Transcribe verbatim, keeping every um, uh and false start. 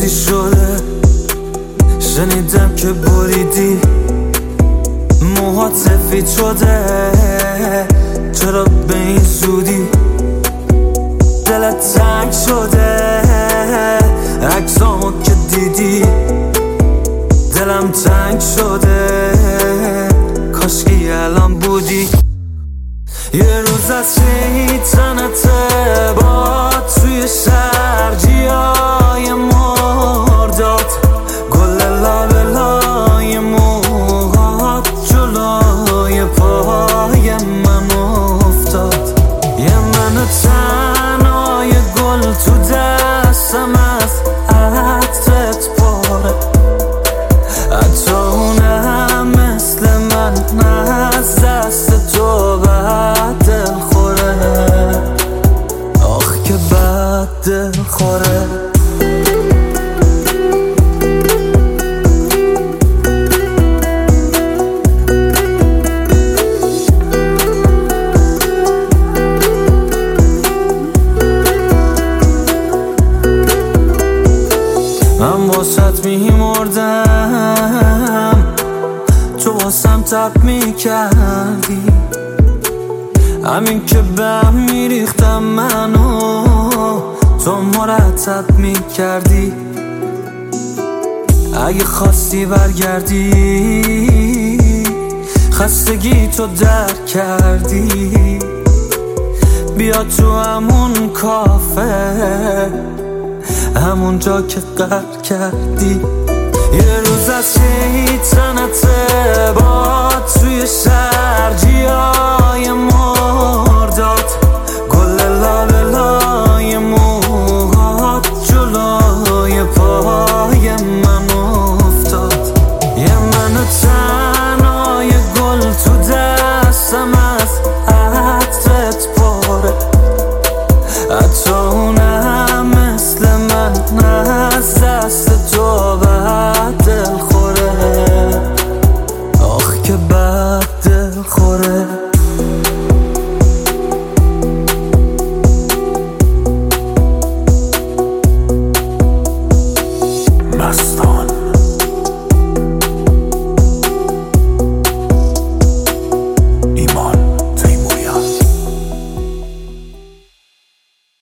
شده، شنیدم که بریدی موهات سفید شده. چرا به این زودی دلت تنگ شده؟ عکسامو که دیدی دلم تنگ شده. کاشکی الان بودی یه روز از شیطنت با توی شهر جیای مرداد، گل لالای موهات جلوی پای من افتاد. یه من تنهای گل تو دستم از عطرت پاره، حتی اونم مثل من از دست تو بد دل خوره. آخ که بد دل خوره. من واسط میمردم، تو واسم تب میکردی. همین که به هم میریختم منو تو مرتب میکردی. اگه خواستی برگردی خستگی تو درک کردی. بیا تو همون کافه، همون جا که قهر کردی. یه روز از شیطنت با توی شهر